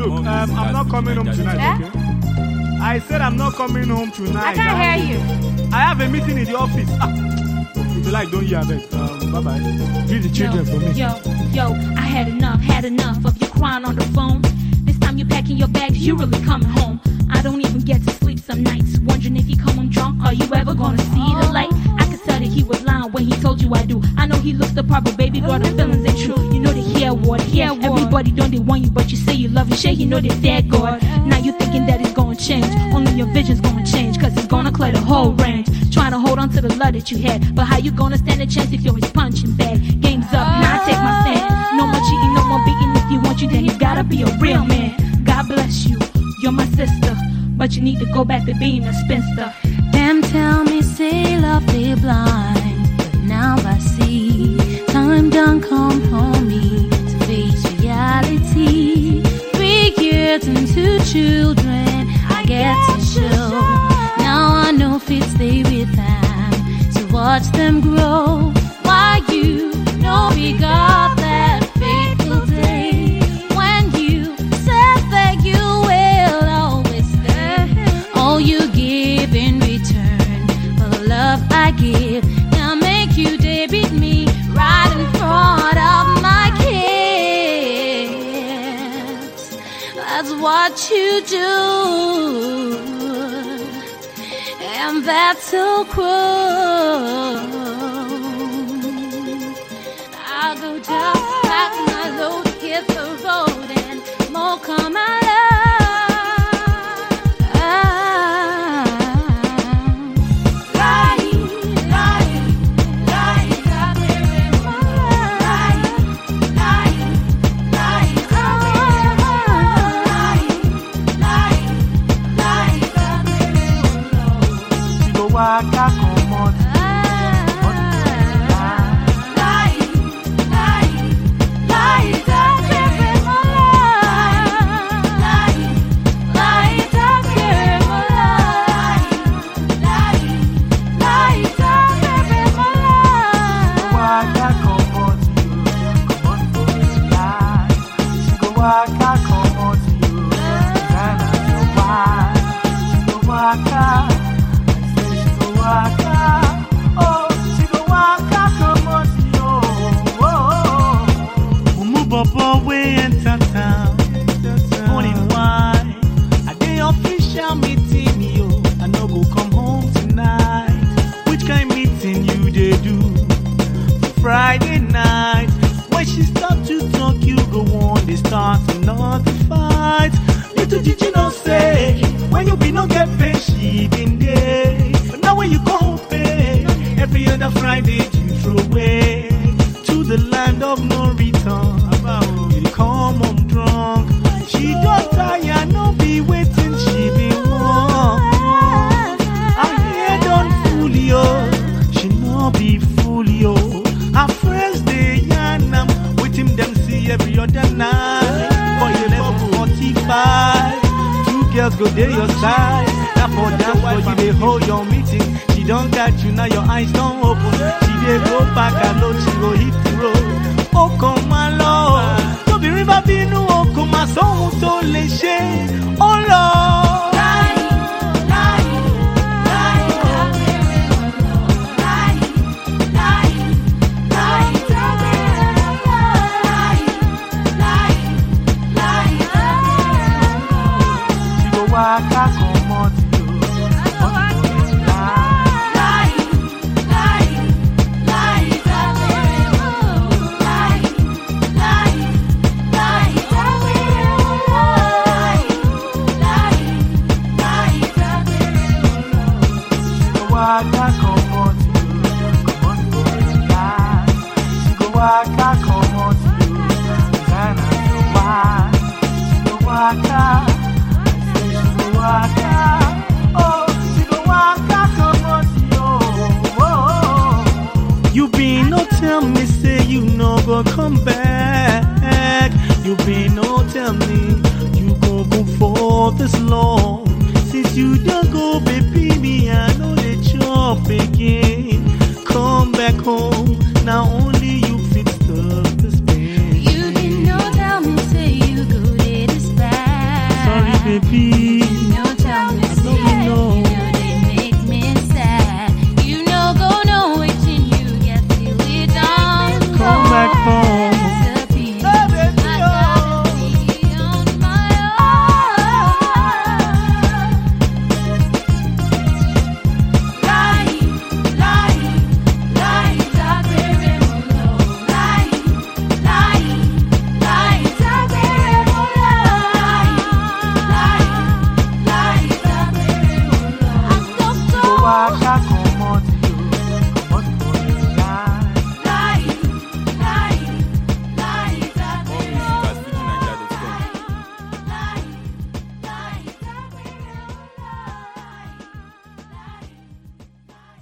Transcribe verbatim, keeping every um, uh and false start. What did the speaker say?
look, um, I'm not coming home tonight, Eh? okay? I said I'm not coming home tonight. I can't hear you. I have a meeting in the office. Ah. If you like, don't hear it. Um, bye bye. Leave the children yo, for me. Yo, yo, I had enough, had enough of you crying on the phone. This time you're packing your bags, you really coming home. I don't even get to sleep some nights, wondering if you come home drunk, are you ever gonna see the light? I could tell that he was lying when he told you I do. I know he looks the part, but baby girl, the feelings ain't true. You know the hair ward, hair ward. Everybody don't they want you, but you say you love and shit, you know they dead God. Now you thinking that it's gonna change, only your vision's gonna change, cause it's gonna clear the whole range. Trying to hold on to the love that you had, but how you gonna stand a chance if you're his punching bag? Game's up, now I take my stand. No more cheating, no more beating. If you want you, then you gotta be a real man. God bless you, you're my sister, but you need to go back to being a spinster. Them tell me say love they blind, but now I see time done come for me to face reality. Three years and two children, I get to show. Now I know if it stay with them to watch them grow. Why you know we got that fateful day when you said that you will always stay. All you give in return for the love I give. Now make you debit me right in front of my kids. That's what you do, and that's so cruel. I'll go down, pack my load, hit the road, and more come my love. Lying, lying, lying, lying, lying, lying, She go walk out, come on. Friday night, when she start to talk, you go on, they start another fight. Little did you know say, when you be no get paid, she been there. But now when you go home pay, every other Friday you throw away to the land of no return. You come home drunk, she don't tire, no be waiting, she be warm. I hear don't fool you, she no be fool you. Her friends they yarn am with him them see every other night. For you level forty-five, two girls go there your side. Now for that while you they hold your meeting, she don't got you now your eyes don't open. She they go back alone, she go hit the road. Oh come my lord, to be river be no oh come my son to le she. Oh lord. Waka come on to you. Lie, lie, lie, Waka come on to you. Come on to lie. She go waka come on to you. Ghana no why. She go waka. Waka, oh, she go waka, come on, oh, oh. You been no tell me, say you no go come back. You been no tell me, you go go for this long. Since you don't go, baby, me I know they chop again. Come back home, now only you fix the this pain. You been no tell me, say you go there this bad. baby.